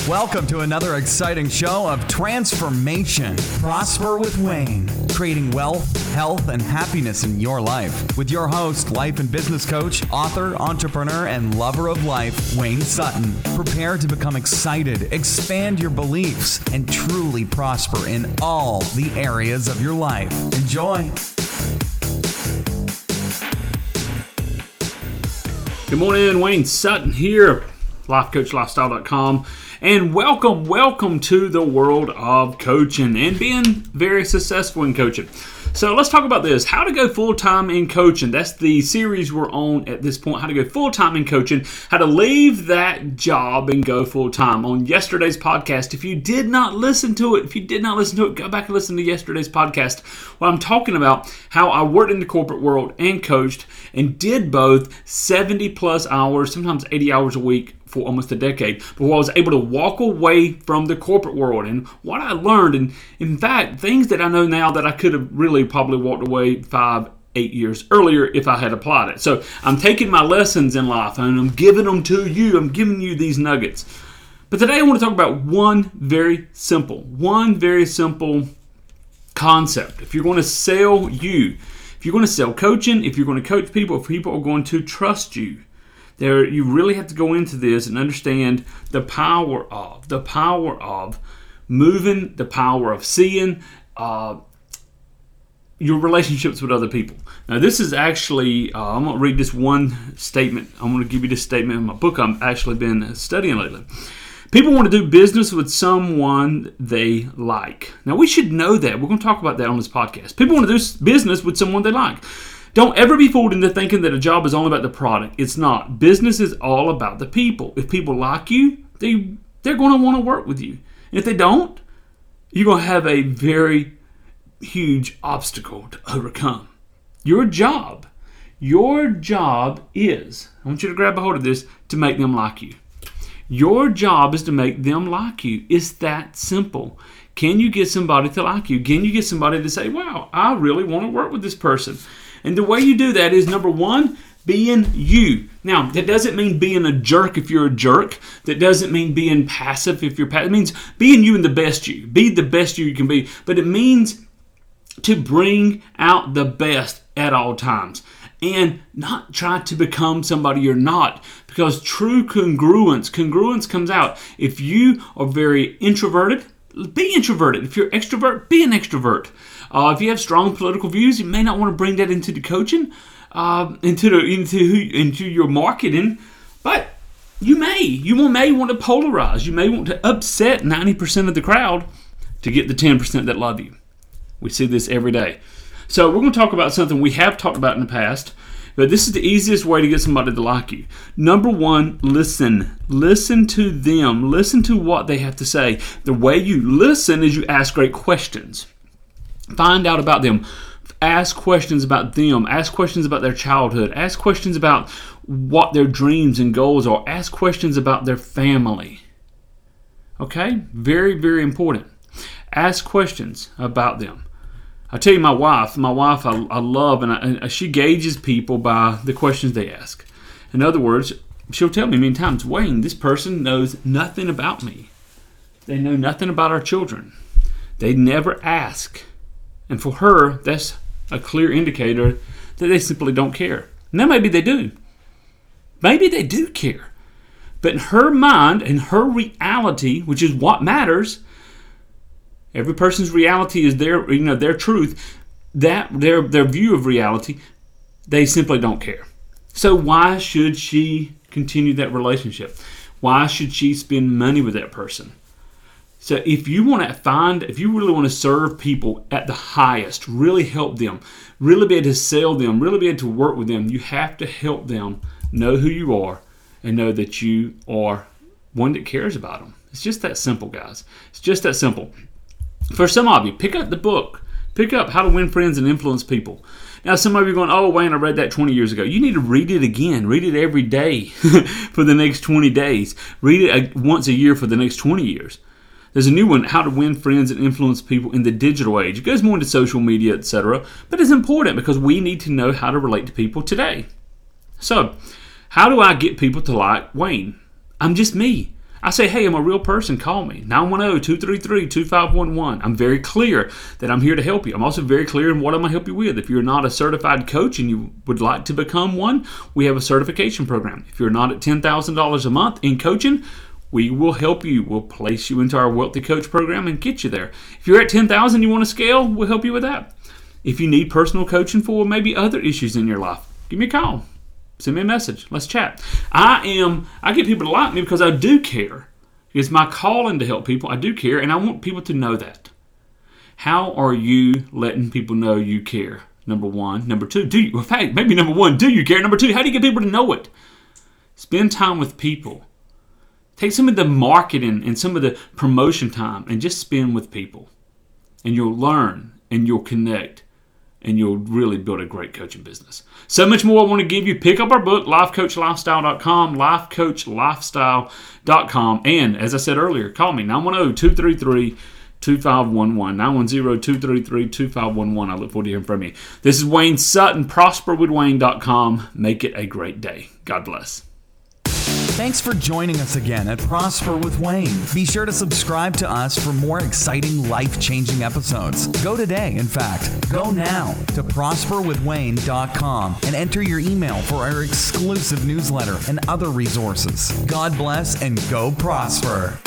Welcome to another exciting show of transformation. Prosper with Wayne, creating wealth, health, and happiness in your life. With your host, life and business coach, author, entrepreneur, and lover of life, Wayne Sutton. Prepare to become excited, expand your beliefs, and truly prosper in all the areas of your life. Enjoy. Good morning, Wayne Sutton here, lifecoachlifestyle.com. And welcome to the world of coaching and being very successful in coaching. So let's talk about this, how to go full-time in coaching. That's the series we're on at this point, how to go full-time in coaching, how to leave that job and go full-time. On yesterday's podcast, if you did not listen to it, go back and listen to yesterday's podcast. Well, I'm talking about how I worked in the corporate world and coached and did both 70 plus hours, sometimes 80 hours a week, for almost a decade, before I was able to walk away from the corporate world and what I learned, and in fact, things that I know now that I could have really probably walked away 5-8 years earlier if I had applied it. So I'm taking my lessons in life and I'm giving them to you. I'm giving you these nuggets. But today I want to talk about one very simple concept. If you're going to sell if you're going to sell coaching, if you're going to coach people, if people are going to trust you, you really have to go into this and understand the power of moving, the power of seeing your relationships with other people. Now, this is actually, I'm going to read this one statement. I'm going to give you this statement in my book I've actually been studying lately. People want to do business with someone they like. Now, we should know that. We're going to talk about that on this podcast. People want to do business with someone they like. Don't ever be fooled into thinking that a job is all about the product. It's not. Business is all about the people. If people like you, they're going to want to work with you. And if they don't, you're going to have a very huge obstacle to overcome. Your job is, I want you to grab a hold of this, to make them like you. Your job is to make them like you. It's that simple. Can you get somebody to like you? Can you get somebody to say, wow, I really want to work with this person? And the way you do that is, number one, being you. Now, that doesn't mean being a jerk if you're a jerk. That doesn't mean being passive if you're passive. It means being you and the best you. Be the best you can be. But it means to bring out the best at all times. And not try to become somebody you're not. Because true congruence comes out. If you are very introverted, be introverted. If you're extrovert, be an extrovert. If you have strong political views, you may not want to bring that into the coaching, into your marketing, but you may want to polarize. You may want to upset 90% of the crowd to get the 10% that love you. We see this every day. So we're going to talk about something we have talked about in the past, but this is the easiest way to get somebody to like you. Number one, listen. Listen to them. Listen to what they have to say. The way you listen is you ask great questions. Find out about them. Ask questions about them. Ask questions about their childhood. Ask questions about what their dreams and goals are. Ask questions about their family. Okay? Very, very important. Ask questions about them. I tell you, my wife I love, and she gauges people by the questions they ask. In other words, she'll tell me many times, Wayne, this person knows nothing about me. They know nothing about our children. They never ask. And for her, that's a clear indicator that they simply don't care. Now, maybe they do. Maybe they do care. But in her mind and her reality, which is what matters, every person's reality is their truth, that their view of reality, they simply don't care. So why should she continue that relationship? Why should she spend money with that person? So if you really want to serve people at the highest, really help them, really be able to sell them, really be able to work with them, you have to help them know who you are and know that you are one that cares about them. It's just that simple, guys. It's just that simple. For some of you, pick up the book. Pick up How to Win Friends and Influence People. Now, some of you are going, oh, Wayne, I read that 20 years ago. You need to read it again. Read it every day for the next 20 days. Read it once a year for the next 20 years. There's a new one, How to Win Friends and Influence People in the Digital Age. It goes more into social media, etc. But it's important because we need to know how to relate to people today. So, how do I get people to like Wayne? I'm just me. I say, hey, I'm a real person. Call me. 910-233-2511. I'm very clear that I'm here to help you. I'm also very clear in what I'm going to help you with. If you're not a certified coach and you would like to become one, we have a certification program. If you're not at $10,000 a month in coaching, we will help you. We'll place you into our Wealthy Coach program and get you there. If you're at $10,000, you want to scale, we'll help you with that. If you need personal coaching for maybe other issues in your life, give me a call. Send me a message. Let's chat. I get people to like me because I do care. It's my calling to help people. I do care, and I want people to know that. How are you letting people know you care? Number one. Number two, in fact, maybe number one, do you care? Number two, how do you get people to know it? Spend time with people. Take some of the marketing and some of the promotion time and just spend with people. And you'll learn and you'll connect. And you'll really build a great coaching business. So much more I want to give you. Pick up our book, lifecoachlifestyle.com, lifecoachlifestyle.com. And as I said earlier, call me, 910-233-2511, 910-233-2511. I look forward to hearing from you. This is Wayne Sutton, prosperwithwayne.com. Make it a great day. God bless. Thanks for joining us again at Prosper with Wayne. Be sure to subscribe to us for more exciting, life-changing episodes. Go today, in fact. Go now to prosperwithwayne.com and enter your email for our exclusive newsletter and other resources. God bless and go prosper.